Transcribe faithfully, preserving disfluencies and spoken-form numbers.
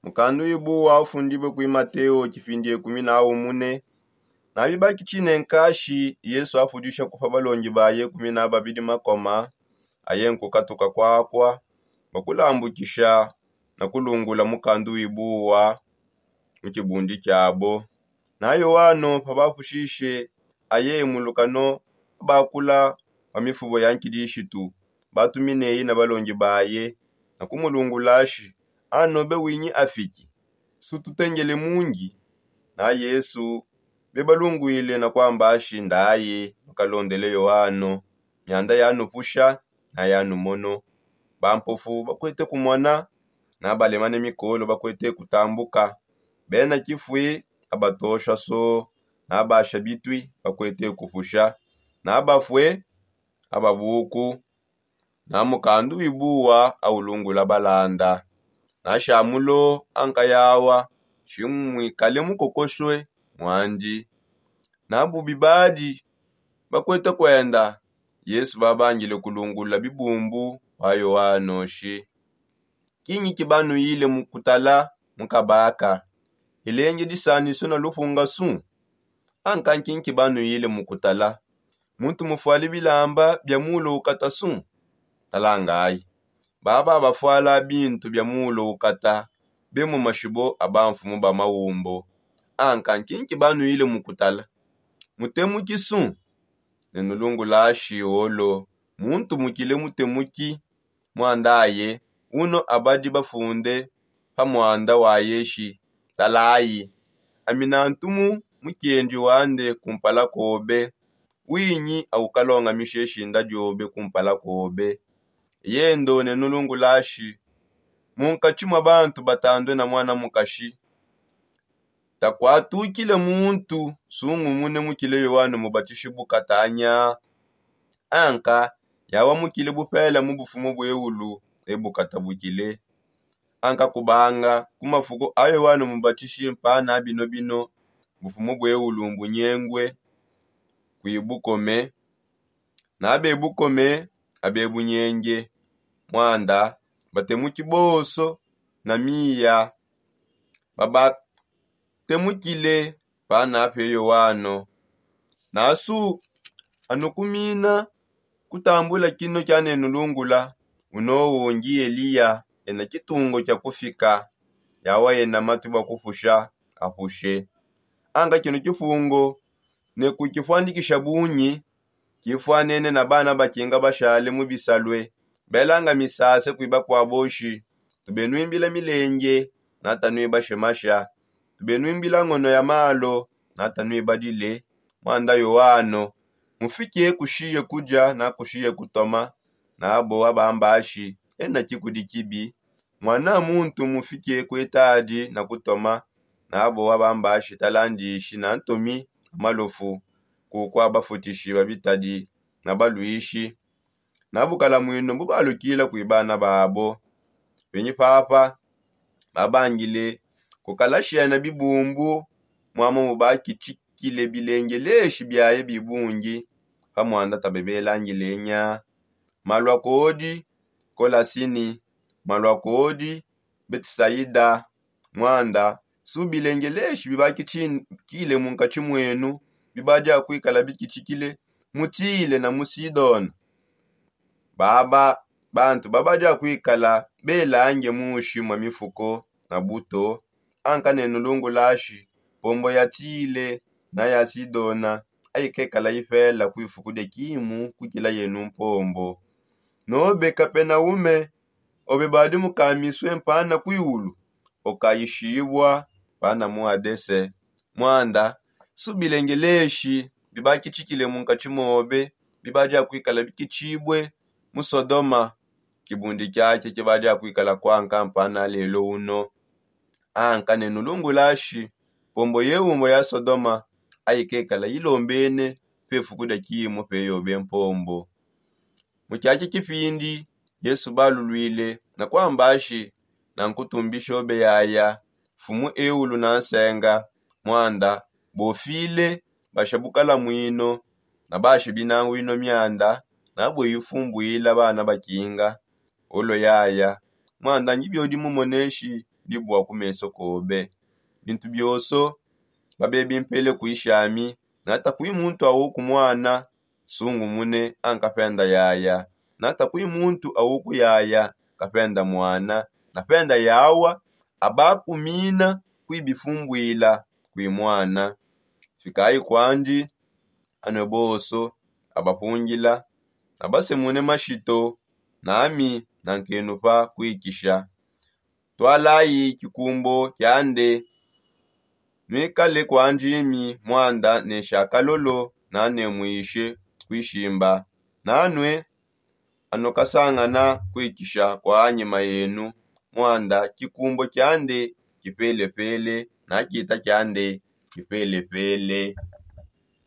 Mukanda wibuwa ufundibwe kwi Mateo chifindie kumi na umune. Na bibaki chine nkashi Yesu afudisha kufa balongi baye kumi na babidi makoma ayenku katuka kwakwa bakulambukisha na kulungula mukanda wibuwa mchibundi kyabo. Na Yohano pabafushishe aye mulukano bakula wamifubo yankidishitu batumineyi na balongi baye na kumulungulashi anobe winyi afiki sututengele mungi na Yesu bebalunguile na kwambashi ndaye makalondele Yohano nyanda yanu pusha na yanu mono bampofu bakwete kumona na balemane mikolo bakwete kutambuka bena kifwi abatosha so na abasha bitwi bakwete kupusha na abafwe ababuku na mukandu wibuwa aulungula balanda na shamulo anka yawa shimwikale mukokoshwe mwandi na bubibadi bakwete kwenda Yesu babangile kulungula bibumbu wa Yohano shi kinyi kibanu ile mukutala mukabaka ilenge disani suna lufunga su anka kinyi kibanu ile mukutala muntu mufwali bilamba bya mulo ukata su talangai baba bafwala bintu bya mulo ukata bemu mashibo abamfumu ba mawumbo anka kinyi kibanu ile mukutala mutemuki su nenulungu lashi olo muntu mukile mutemuki mwandaye uno abadi bafunde pamwanda wa yeshi talayi aminantumu mukienji wande kumpala kobe winyi au kalonga misheshi ndajobe kumpala kobe yendo nenulungu lashi munkachimwa bantu batandwe na mwana mukashi takwatukile muntu sungu mune mukile Yohano mubatishi bukatanya anka yawa mukile bupela mubufumu bweulu ebukata bukile anka kubanga kumafuko ayo Yohano mubatishi mpana bino bino bufumu bweulu mbunyengwe kuibukome na abe bukome abe bunyenge mwanda batemuki boso na miya baba temukile pana ape Yohano nasu anukumina kutambula kino kyane nulungula uno wongi Eliya ena kitungo kya kufika yawa ena matuba kufusha apushe anga kino kifungo ne kukifandikisha bunyi kifwanene na bana bakinga bashale mubisalwe belanga misase kuiba kwa boshi tubenwimbila milenge natanwiba shemasha tubenwimbila ngono ya malo natanwiba dile mwanda Yohano mufikie kushiye kuja na kushiye kutoma na abo abambashi ena kikudikibi mwana muntu mufikie kwetaji na kutoma na abo abambashi talandishi na ntomi malofu kukwa bafutishi babitadi na baluishi na bukala mwino bubalukila kuibana babo benyi papa babangile kukalashia na bibumbu mwamo mubaki chikile bilengeleshi byaye bibungi pamwanda tabebelangilenya malwa kodi kolasini malwa kodi Betsaida mwanda subilengeleshi bibaki chikile munkachi mwenu bibaja kuikala bikichikile mutile na musidona baba bantu babaja kuikala belange mushi mwa mifuko na buto anka nenulungu lashi pombo yatile na ya Sidona ayikekala ifela kuifukude kimu kukila yenu mpombo nobe Kapenaume obe badi mukamiswe mpana kuiulu okayishibwa pana muadese mwanda subilengeleshi bibaki chikile munkachimobe bibaja kuikala bikichibwe musodoma kibundi kyake kibaja kuikala kwanka mpana lelo uno anka nenulungu lashi pombo yeumbo ya Sodoma ayikekala ilombene pefukuda kimu peyobe mpombo mukyake kipindi Yesu balulwile na kwambashi na nkutumbisha obe yaya fumu eulu na nsenga mwanda bofile bashabukala mwino na bashi binangu ino myanda na bwe yifumbuila bana bakinga olo yaya mwanda njibyodi mumoneshi libwa kumeso kobe. Bintu byoso babe bimpele kuishami nata kui muntu awu kumwana sungu mune ankapenda yaya nata kui muntu awu kuyaya kapenda mwana napenda yawa abakumina kui bifumbwila kui mwana fikayi kwanji aneboso abapungila abase mune mashito nami nankenupa kuikisha twalayi kikumbo kyande nwikale kwanjimi mwanda neshakalolo nane mwishe kuishimba nanwe anokasangana kuikisha kwa anyima yenu mwanda kikumbo kyande kipele pele nakita kyande kipele pele.